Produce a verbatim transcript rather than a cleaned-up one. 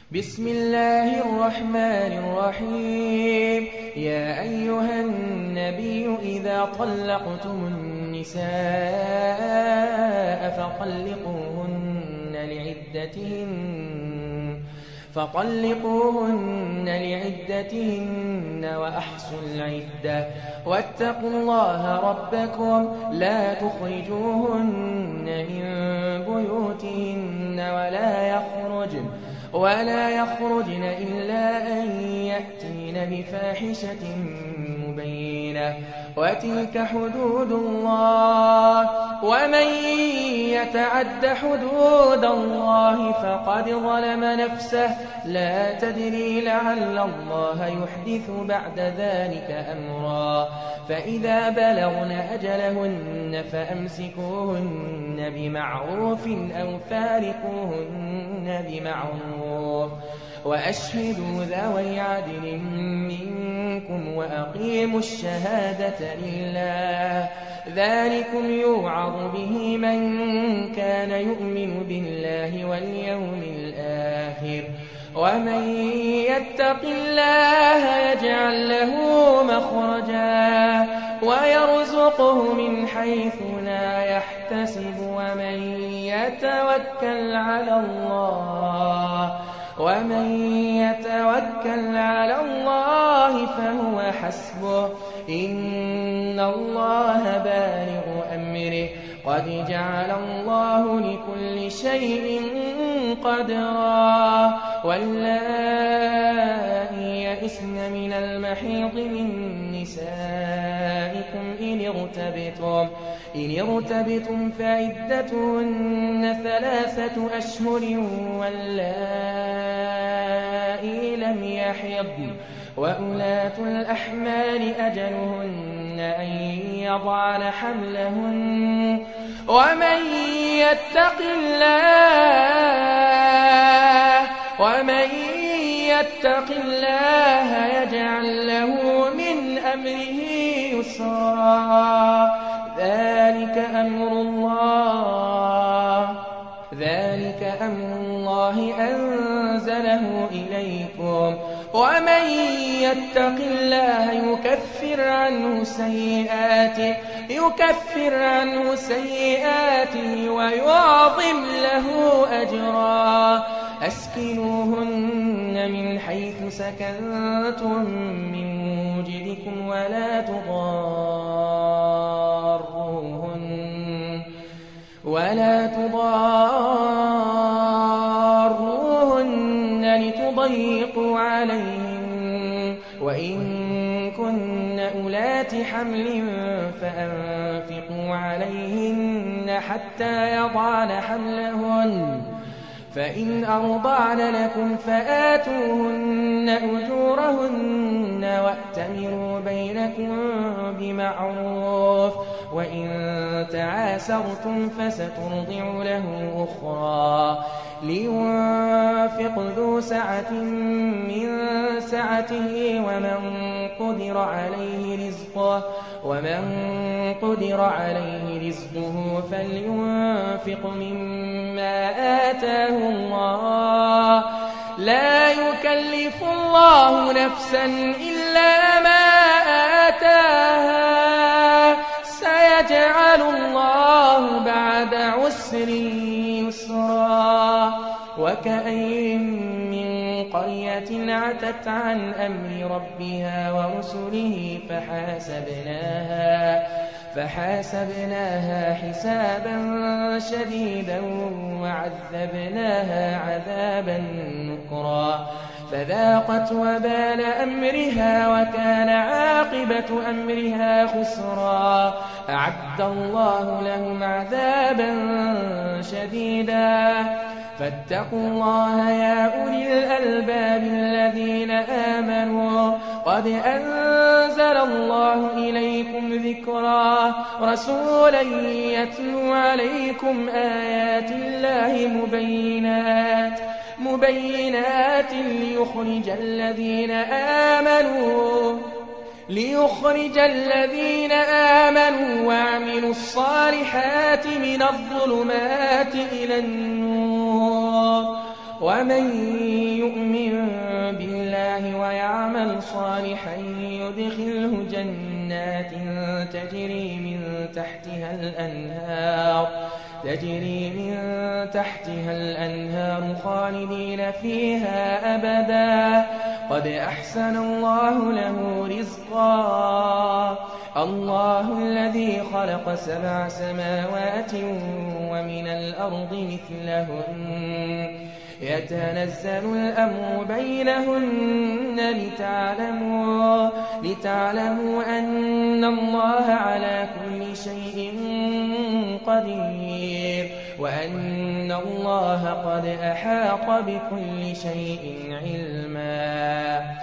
بسم الله الرحمن الرحيم. يا أيها النبي إذا طلقتم النساء فطلقوهن لعدتهن فطلقوهن لعدتهن وأحصوا العدة واتقوا الله ربكم لا تخرجوهن من بيوتهن ولا يخرجن ولا يخرجن إلا أن يأتين بفاحشة مبينة وتلك حدود الله ومن يتعد حدود الله فقد ظلم نفسه لا تدري لعل الله يحدث بعد ذلك أمرا فإذا بلغن أجلهن فأمسكوهن بمعروف أو فارقوهن بمعروف وأشهدوا ذوي عدل منكم وأقيموا الشهادة لله ذلكم يوعظ به من كان يؤمن بالله واليوم الآخر ومن يتق الله يجعل له مخرجا ويرزقه من حيث لا يحتسب ومن يتوكل على الله ومن يتوكل على الله فهو حسبه إن الله بالغ أمره قد جعل الله لكل شيء قدرا واللائي يئسن من المحيض من نسائكم إن ارتبتم إن ارتبتم فعدتهن ثلاثة أشهر واللائي لم يحضن وأولاة الأحمال أجلهن أن يضعن حملهن ومن يتق الله ومن يتق الله يجعل له من أمره يسرا ذلك أمر الله ذلك أمر الله أنزله إليكم ومن يتق الله يكفر عنه سيئاته يكفر عنه سيئاته ويعظم له أجرا أسكنوهن من حيث سكنتم من وجدكم ولا تضاروهن ولا تضاروهن لتضيقوا عليهن وإن كن أولات حمل فأنفقوا عليهن حتى يضعن حملهن فإن أرضعن لكم فآتوهن أجورهن وأتمروا بينكم بمعروف وإن تعاسرتم فسترضع له أخرى لينفق ذو سعة من سعته ومن قدر عليه رزقه ومن قدر عليه رزقه فلينفق مما آتاه الله لا يكلف الله نفسا إلا ما آتاها سيجعل الله بعد عسر يسرا وكأين من قرية عتت عن أمر ربها ورسله فحاسبناها فحاسبناها حسابا شديدا وعذبناها عذابا نكرا فذاقت وبال أمرها وكان عاقبة أمرها خسرا أعد الله لهم عذابا شديدا فاتقوا الله يا أولي الألباب الذين آمنوا قد أنزل الله إليكم ذكرا رسولا يتلو عليكم آيات الله مبينات مبينات ليخرج الذين آمنوا ليخرج الذين آمنوا وعملوا الصالحات من الظلمات إلى النور ومن يؤمن بالله ويعمل صالحا يدخله جنات تجري من تحتها الأنهار تجري من تحتها الأنهار خالدين فيها أبدا قد أحسن الله له رزقا الله الذي خلق سبع سماوات ومن الأرض مثلهن يتنزل الأمر بينهن لتعلموا, لتعلموا أن الله على كل شيء قدير وأن الله قد أحاط بكل شيء علما